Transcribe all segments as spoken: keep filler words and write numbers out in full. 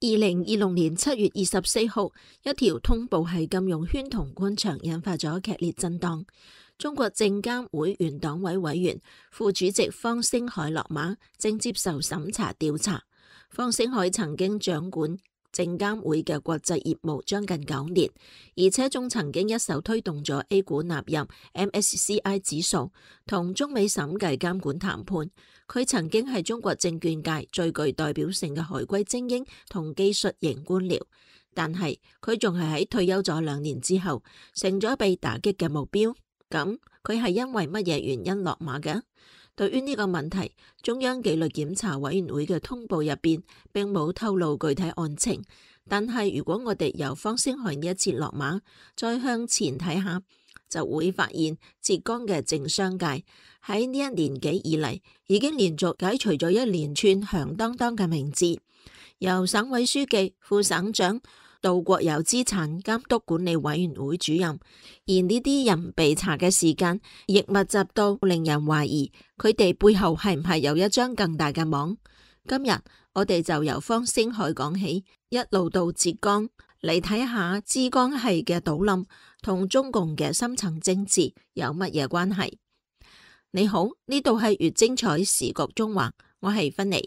二零二六年七月二十四號，一條通報喺金融圈同官場引發咗劇烈震盪。中國證監會原黨委委員、副主席方星海落馬，正接受審查調查。方星海曾經掌管證監會嘅國際業務將近九年，而且仲曾經一手推動咗 A 股納入 M S C I 指數同中美審計監管談判。佢曾經係中國證券界最具代表性嘅海歸精英同技術型官僚，但係佢仲係喺退休咗兩年之後成咗被打擊嘅目標。咁佢係因為乜嘢原因落馬嘅？對於呢個問題，中央紀律檢查委員會嘅通報入邊並冇透露具體案情。但係如果我哋由方星海呢一次落馬再向前睇下，就會發現浙江嘅政商界喺呢一年幾以嚟已經連續解除咗一連串響當當嘅名字，由省委書記、副省長到國有資產監督管理委員會主任，而呢啲人被查嘅時間亦密集到令人懷疑佢哋背後係唔係有一張更大嘅網。今日我哋就由方星海講起，一路到浙江嚟睇下浙江系嘅倒冧同中共嘅深層政治有乜嘢關係。你好，呢度係越精彩時局中華，我係芬妮。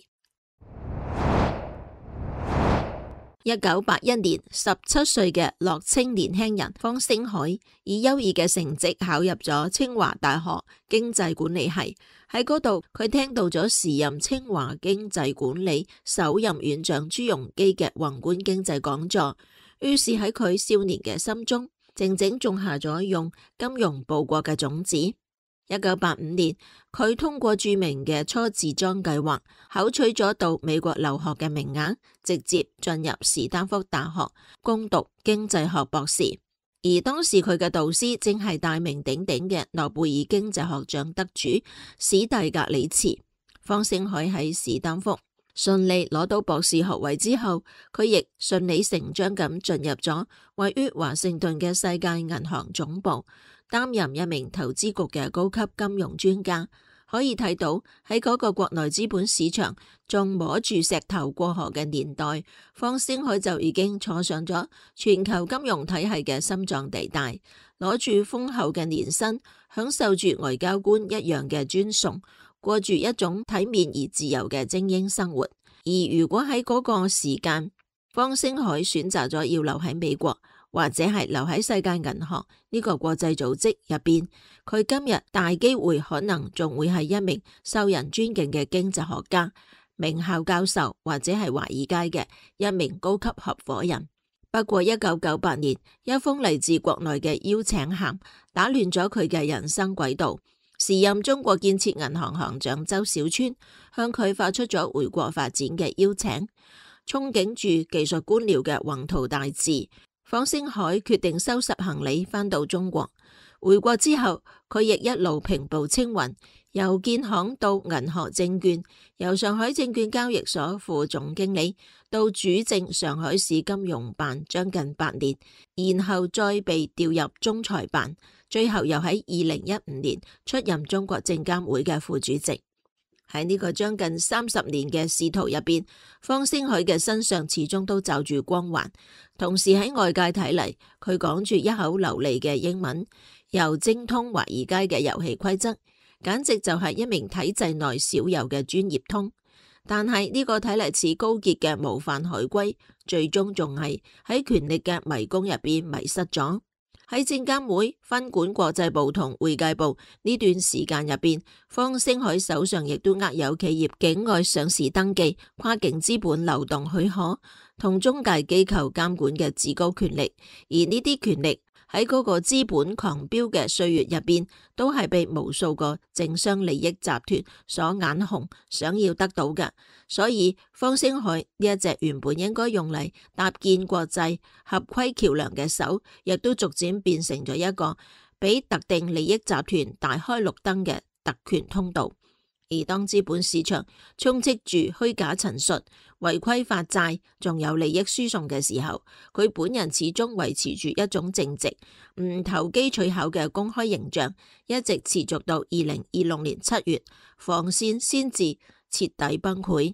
一九八一年，十七歲嘅樂清年輕人方星海以優異嘅成績考入咗清華大學經濟管理系。喺嗰度，佢聽到咗時任清華經濟管理首任院長朱鎔基嘅宏觀經濟講座，於是喺佢少年嘅心中靜靜種下咗用金融報國嘅種子。一九八五年，佢通過著名嘅初次莊計劃，考取咗到美國留學嘅名額，直接進入史丹福大學攻讀經濟學博士。而當時佢嘅導師正係大名鼎鼎嘅諾貝爾經濟學獎得主史蒂格里茨。方星海喺史丹福順利攞到博士學位之後，佢亦順理成章咁進入咗位於華盛頓嘅世界銀行總部，擔任一名投資局嘅高級金融專家。可以睇到喺嗰個國內資本市場仲摸住石頭過河嘅年代，方星海就已經坐上咗全球金融體系嘅心臟地帶，攞住豐厚嘅年薪，享受住外交官一樣嘅尊崇，過住一種體面而自由嘅精英生活。而如果喺嗰個時間，方星海選擇咗要留喺美國，或者係留喺世界銀行呢個國際組織入邊，佢今日大機會可能仲會係一名受人尊敬嘅經濟學家、名校教授，或者係華爾街嘅一名高級合夥人。不過一九九八年，一封嚟自國內嘅邀請函打亂咗佢嘅人生軌道。時任中國建設銀行行長周小川向佢發出咗回國發展嘅邀請，憧憬住技術官僚嘅宏圖大志。方星海決定收拾行李返到中國。回國之後，佢亦一路平步青雲，由建行到銀河證券，由上海證券交易所副總經理到主政上海市金融辦將近八年，然後再被調入中財辦，最後又喺二零一五年出任中國證監會嘅副主席。喺呢個將近三十年嘅仕途入邊，方星海嘅身上始終都罩住光環。同時喺外界睇嚟，佢講住一口流利嘅英文，又精通華爾街嘅遊戲規則，簡直就係一名體制內少有嘅專業通。但係呢個睇嚟似高潔嘅模範海歸，最終仲係喺權力嘅迷宮入邊迷失咗。喺證監會分管國際部同會計部呢段時間入邊，方星海手上亦都握有企業境外上市登記、跨境資本流動許可同中介機構監管嘅至高權力。而呢啲權力喺嗰個資本狂飆嘅歲月入邊，都係被無數個政商利益集團所眼紅，想要得到嘅。所以方星海呢一隻原本應該用嚟搭建國際合規橋樑嘅手，亦都逐漸變成咗一個俾特定利益集團大開綠燈嘅特權通道。而當資本市場充斥住虛假陳述、違規發債，仲有利益輸送嘅時候，佢本人始終維持住一種正直、唔投機取巧嘅公開形象，一直持續到二零二六年七月，防線先至徹底崩潰。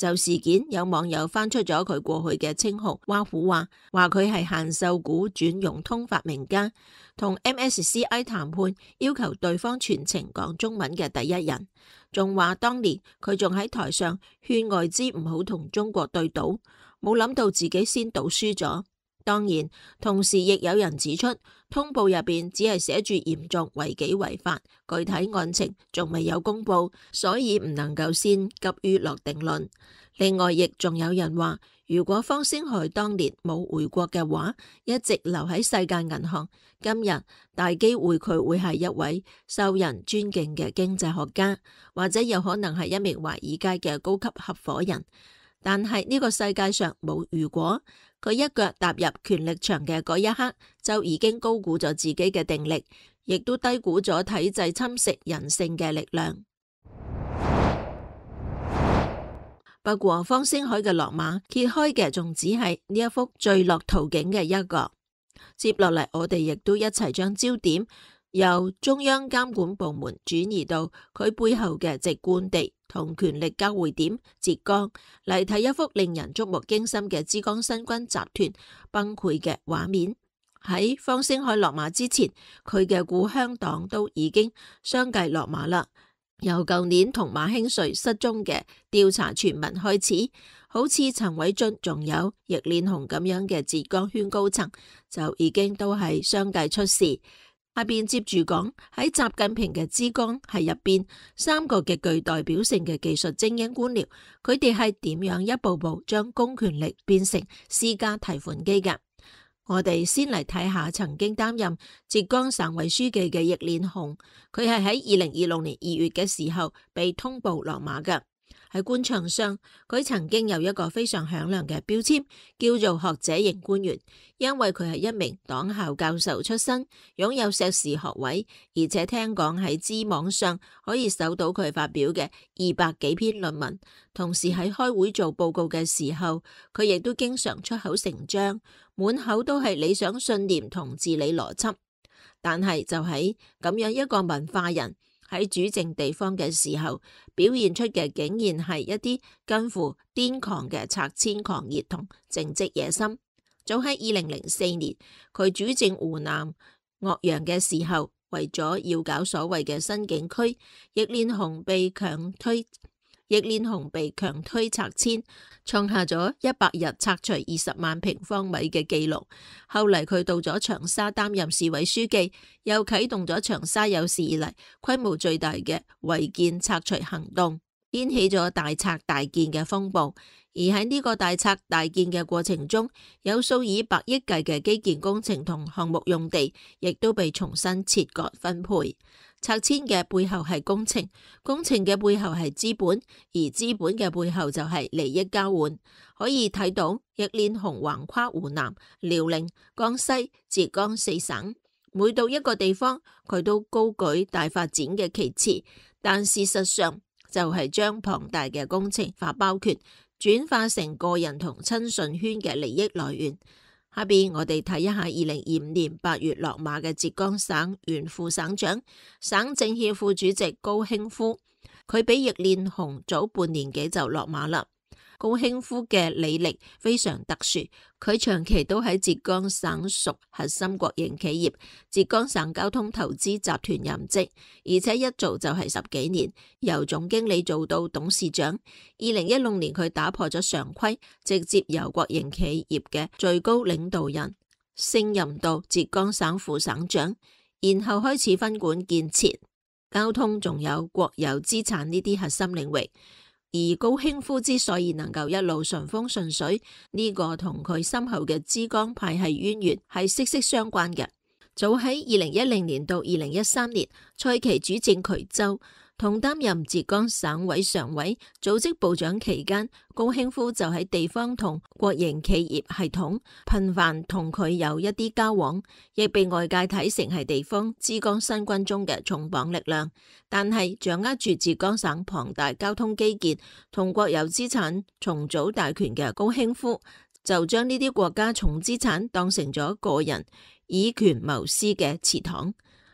就事件，有網友翻出咗佢過去嘅稱號，挖苦話話佢係限售股轉融通發明家，同 M S C I 談判要求對方全程講中文嘅第一人，仲話當年佢仲喺台上勸外資唔好同中國對賭，冇諗到自己先賭輸咗。當然，同時亦有人指出，通報入邊只係寫住嚴重違紀違法，具體案情仲未有公布，所以唔能夠先急於落定論。另外，亦仲有人話，如果方星海當年冇回國嘅話，一直留喺世界銀行，今日大機會佢會係一位受人尊敬嘅經濟學家，或者有可能係一名華爾街嘅高級合夥人。但係呢個世界上冇如果，佢一腳踏入權力場嘅嗰一刻，就已經高估咗自己嘅定力，亦都低估咗體制侵蝕人性嘅力量。不過方星海嘅落馬揭開嘅仲只係呢一幅墜落圖景嘅一個。接落嚟，我哋亦都一齊將焦點由中央監管部門轉移到佢背後嘅直貫地同權力交匯點浙江，嚟睇一幅令人觸目驚心嘅浙江新軍集團崩潰嘅畫面。喺方星海落馬之前，佢嘅故鄉黨都已經相繼落馬啦。由舊年同馬興瑞失蹤嘅調查傳聞開始，好似陳偉俊仲有易煉紅咁樣嘅浙江圈高層就已經都係相繼出事。下邊接住講喺習近平嘅浙江系入邊，三個極具代表性嘅技術精英官僚，佢哋係點樣一步步將公權力變成私家提款機㗎？我哋先嚟睇下曾經擔任浙江省委書記嘅易煉紅，佢係喺二零二六年二月嘅時候被通報落馬嘅。喺官場上，佢曾經有一個非常響亮嘅標籤，叫做學者型官員，因為佢係一名黨校教授出身，擁有碩士學位，而且聽講喺知網上可以搜到佢發表嘅二百幾篇論文。同時喺開會做報告嘅時候，佢亦都經常出口成章，滿口都係理想信念同治理邏輯。但係就喺咁樣一個文化人喺主政地方嘅時候，表現出嘅竟然係一啲近乎癲狂嘅拆遷狂熱同政績野心。早喺二零零四年，佢主政湖南岳陽嘅時候，為咗要搞所謂嘅新景區，易煉紅被強推。易煉紅被強推拆遷，創下咗一百日拆除二十萬平方米嘅紀錄。後嚟佢到咗長沙擔任市委書記，又啟動咗長沙有史以嚟規模最大嘅違建拆除行動，掀起咗大拆大建嘅風暴。而喺呢個大拆大建嘅過程中，有數以百億計嘅基建工程同項目用地，亦都被重新切割分配。拆遷嘅背後係工程，工程嘅背後係資本，而資本嘅背後就係利益交換。可以睇到易煉紅橫跨湖南、遼寧、江西、浙江四省，每到一個地方，佢都高舉大發展嘅旗幟，但事實上就係將龐大嘅工程發包權轉化成個人同親信圈嘅利益來源。下邊我哋睇一下二零二五年八月落馬嘅浙江省原副省長、省政協副主席高興夫，佢比易煉紅早半年幾就落馬啦。高興夫嘅履歷非常特殊，佢長期都喺浙江省屬核心國營企業浙江省交通投資集團任職，而且一做就係十幾年，由總經理做到董事長。二零一六年佢打破咗常規，直接由國營企業嘅最高領導人升任到浙江省副省長，然後開始分管建設、交通仲有國有資產呢啲核心領域。而高興夫之所以能夠一路順風順水，呢個同佢深厚嘅浙江派系淵源係息息相關嘅。早喺二零一零年到二零一三年，蔡奇主政衢州，同擔任浙江省委常委、組織部長期間，高興夫就喺地方同國營企業系統頻繁同佢有一啲交往，亦被外界睇成係地方浙江新軍中嘅重磅力量。但係掌握住浙江省龐大交通基建同國有資產重組大權嘅高興夫，就將呢啲國家重資產當成咗個人以權謀私嘅祠堂。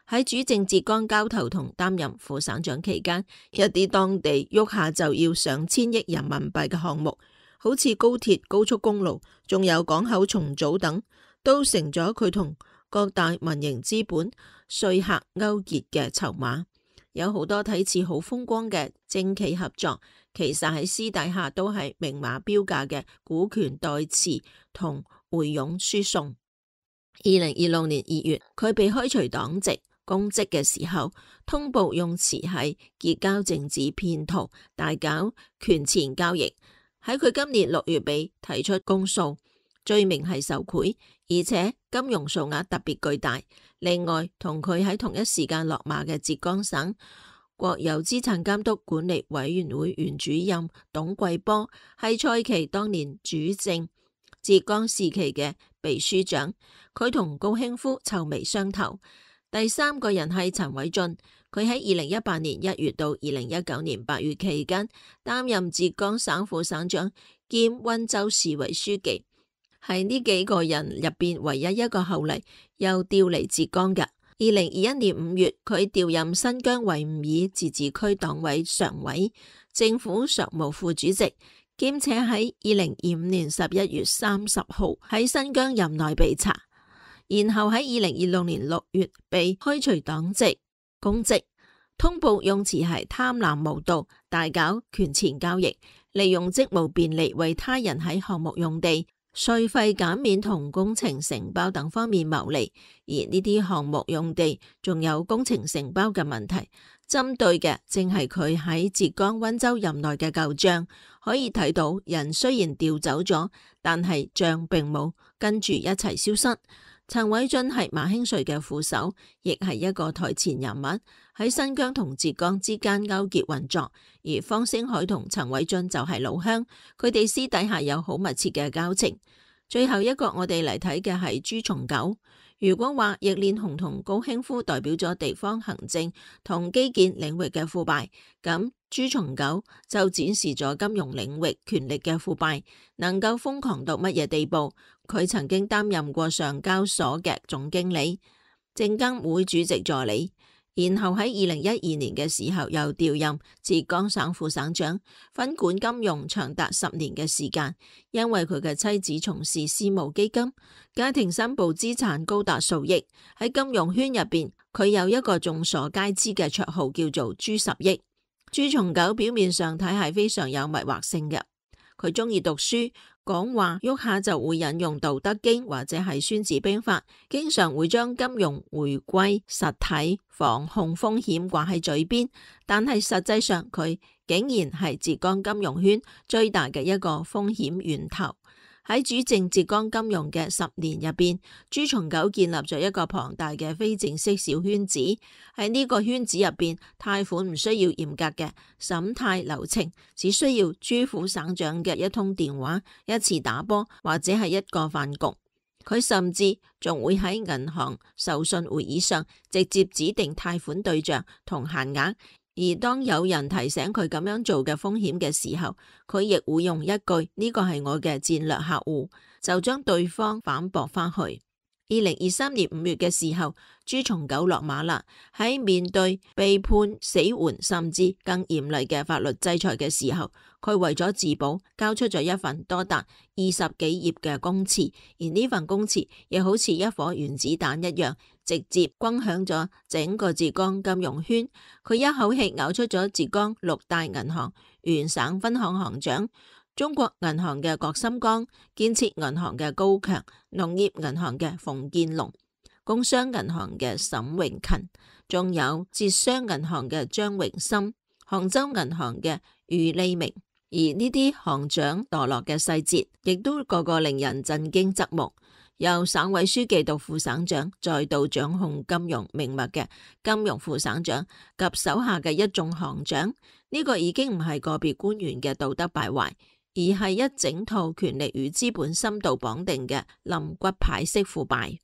喺主政浙江交投同擔任副省長期間，一啲當地喐下就要上千億人民幣嘅項目，好似高鐵、高速公路，仲有港口重組等，都成咗佢同各大民營資本、說客勾結嘅籌碼。有好多睇似好風光嘅政企合作，其實喺私底下都係明碼標價嘅股權代持同回佣輸送。二零二六年二月，佢被開除黨籍公職嘅時候，通報用詞係結交政治騙徒，大搞權錢交易。喺佢今年六月被提出公訴，罪名係受賄，而且金融數額特別巨大。另外，同佢喺同一時間落馬嘅浙江省國有資產監督管理委員會原主任董貴波，係蔡奇當年主政浙江時期嘅秘書長，佢同高興夫臭味相投。第三個人係陳偉俊，佢喺二零一八年一月到二零一九年八月期間擔任浙江省副省長兼溫州市委書記。係呢幾個人入邊唯一一個後嚟又調離浙江嘅。二零二一年五月，佢調任新疆維吾爾自治區黨委常委、政府常務副主席，兼且喺二零二五年十一月三十號喺新疆任內被查，然後喺二零二六年六月被開除黨籍公職，通報用詞係貪婪無道，大搞權錢交易，利用職務便利為他人喺項目用地、稅費減免同工程承包等方面牟利。而呢啲項目用地仲有工程承包嘅問題，針對嘅正係佢喺浙江溫州任內嘅舊賬。可以睇到人雖然調走咗，但係賬並冇跟住一齊消失。陳偉俊係馬興瑞嘅副手，亦係一個台前人物，喺新疆同浙江之間勾結運作。而方星海同陳偉俊就係老鄉，佢哋私底下有好密切嘅交情。最後一個我哋嚟睇嘅係朱松九。如果話易煉紅同高興夫代表咗地方行政同基建領域嘅腐敗，咁朱松九就展示咗金融領域權力嘅腐敗，能夠瘋狂到乜嘢地步？佢曾經擔任過上交所嘅總經理、證監會主席助理，然後喺二零一二年嘅時候又調任浙江省副省長，分管金融長達十年嘅時間。因為佢嘅妻子從事私募基金，家庭申報資產高達數億。喺金融圈入邊，佢有一個眾所皆知嘅綽號叫做朱十億。朱松九表面上睇係非常有迷惑性嘅，佢中意讀書，講話喐下就會引用《道德經》或者係《孫子兵法》，經常會將金融回歸實體、防控風險掛喺嘴邊，但係實際上佢竟然係浙江金融圈最大嘅一個風險源頭。喺主政浙江金融嘅十年入邊，朱松九建立咗一個龐大嘅非正式小圈子。喺呢個圈子入邊，貸款唔需要嚴格嘅審貸流程，只需要朱副省長嘅一通電話、一次打波或者係一個飯局。佢甚至仲會喺銀行授信會議上直接指定貸款對象同限額。而當有人提醒佢咁樣做嘅風險嘅時候，佢亦會用一句呢個係我嘅戰略客戶，就將對方反駁翻去。二零二三年五月嘅時候，朱松九落馬啦，喺面對被判死緩甚至更嚴厲嘅法律制裁嘅時候，佢為咗自保，交出咗一份多達二十幾頁嘅供詞，而呢份供詞亦好似一顆原子彈一樣，直接轟響咗整個浙江金融圈。佢一口氣咬出咗浙江六大銀行原省分行行長，中國銀行嘅郭心剛、建設銀行嘅高強、農業銀行嘅馮建龍、工商銀行嘅沈榮勤，仲有浙商銀行嘅張榮森、杭州銀行嘅余利明。而呢啲行長墮落嘅細節，亦都個個令人震驚側目。由省委書記到副省長，再到掌控金融命脈嘅金融副省長及手下嘅一眾行長，呢個已經唔係個別官員嘅道德敗壞，而係一整套權力與資本深度綁定嘅冧骨牌式腐敗。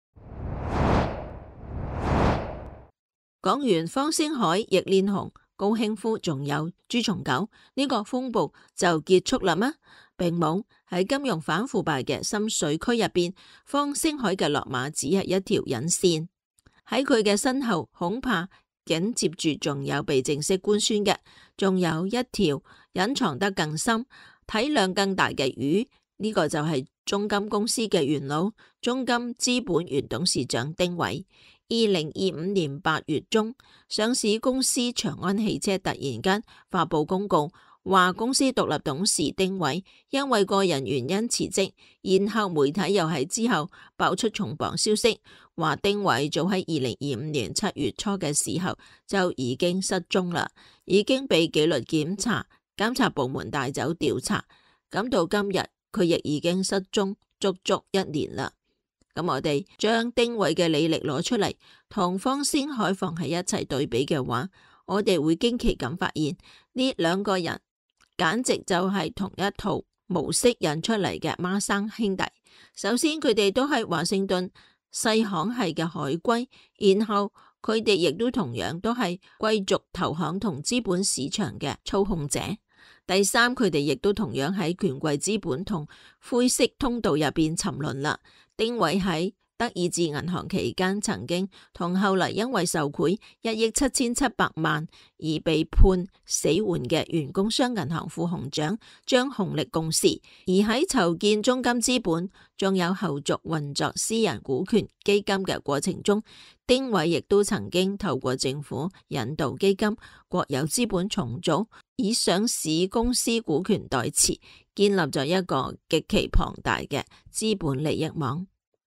講完方星海、易煉紅、高興夫，仲有朱松九，呢個風暴就結束啦咩？並冇。喺金融反腐敗嘅深水區入邊，方星海嘅落馬只係一條引線。 喺佢嘅身後恐怕緊接住仲有被正式官宣嘅，仲有一條隱藏得更深、體量更大嘅魚，呢、這個就係中金公司嘅元老、中金資本原董事長丁偉。二零二五年八月中，上市公司長安汽車突然間發佈公告，話公司獨立董事丁偉因為個人原因辭職，然後媒體又喺之後爆出重磅消息，話丁偉早喺二零二五年七月初嘅時候就已經失蹤啦，已經被紀律檢查監察部門帶走調查，咁到今日佢亦已經失蹤足足一年啦。咁我哋將丁偉嘅履歷攞出嚟，同方星海放喺一齊對比嘅話，我哋會驚奇咁發現呢兩個人簡直就係同一套模式印出嚟嘅孖生兄弟。首先佢哋都係華盛頓細行系嘅海歸，然後佢哋亦都同樣都係貴族投行同資本市場嘅操控者。第三，佢哋亦都同樣喺權貴資本同灰色通道入邊沉淪啦。丁偉喺德意志銀行期間，曾經同後嚟因為受賄一億七千七百萬而被判死緩嘅原工商銀行副行長張鴻力共事，而喺籌建中金資本，仲有後續運作私人股權基金嘅過程中，丁偉亦都曾經透過政府引導基金國有資本重組，以上市公司股權代持，建立咗一個極其龐大嘅資本利益網。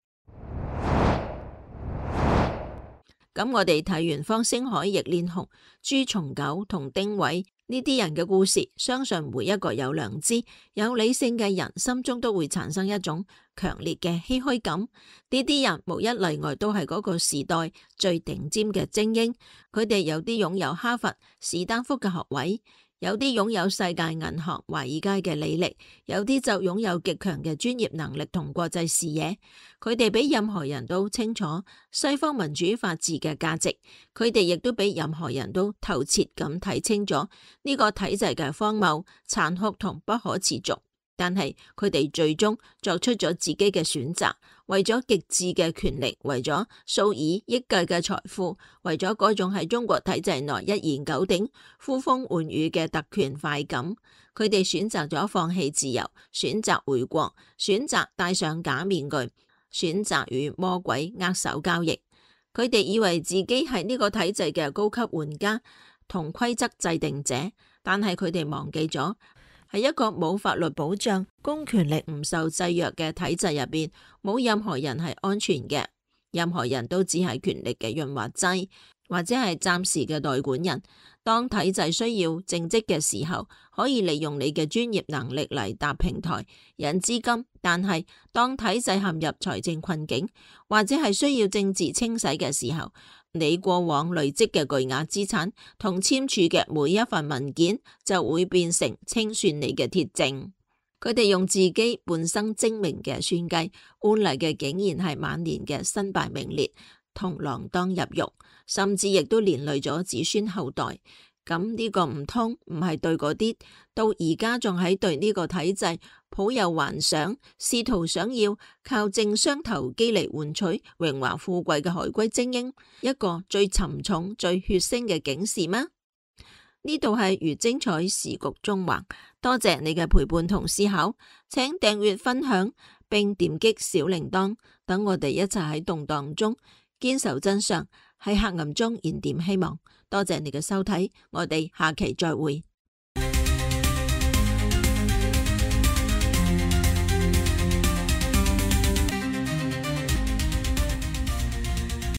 咁我哋睇完方星海、易煉紅、朱松九同丁偉呢啲人嘅故事，相信每一個有良知、有理性嘅人心中都會產生一種強烈嘅唏噓感。呢啲人無一例外都係嗰個時代最頂尖嘅精英，佢哋有啲擁有哈佛、史丹福嘅學位，有啲擁有世界銀行、華爾街嘅履歷，有啲就擁有極強嘅專業能力同國際視野。佢哋比任何人都清楚西方民主法治嘅價值，佢哋亦都比任何人都透徹咁睇清楚呢個體制嘅荒謬、殘酷同不可持續。但係佢哋最終作出咗自己嘅選擇，為咗極致嘅權力，為咗數以億計嘅財富，為咗嗰種喺中國體制內一言九鼎、呼風喚雨嘅特權快感，佢哋選擇咗放棄自由，選擇回國，選擇戴上假面具，選擇與魔鬼握手交易。佢哋以為自己係呢個體制嘅高級玩家同規則制定者，但係佢哋忘記咗，係一個冇法律保障、公權力唔受制約嘅體制入邊，冇任何人係安全嘅，任何人都只係權力嘅潤滑劑，或者係暫時嘅代管人。當體制需要正職嘅時候，可以利用你嘅專業能力嚟搭平台、引資金，但係當體制陷入財政困境，或者係需要政治清洗嘅時候，你過往累積嘅巨額資產同簽署嘅每一份文件就會變成清算你嘅鐵證。佢哋用自己半生精明嘅算計，換嚟嘅竟然係晚年嘅身敗名裂同鋃鐺入獄，甚至亦都連累咗子孫後代。咁呢個唔通唔係對嗰啲到而家仲喺對呢個體制抱有幻想，試圖想要靠政商投機嚟換取榮華富貴嘅海歸精英一個最沉重、最血腥嘅警示嗎？呢度係如精彩時局縱橫，多謝你嘅陪伴同思考，請訂閱分享並點擊小鈴鐺，等我哋一齊喺動盪中堅守真相，喺黑暗中燃點希望。多謝你嘅收睇，我哋下期再會。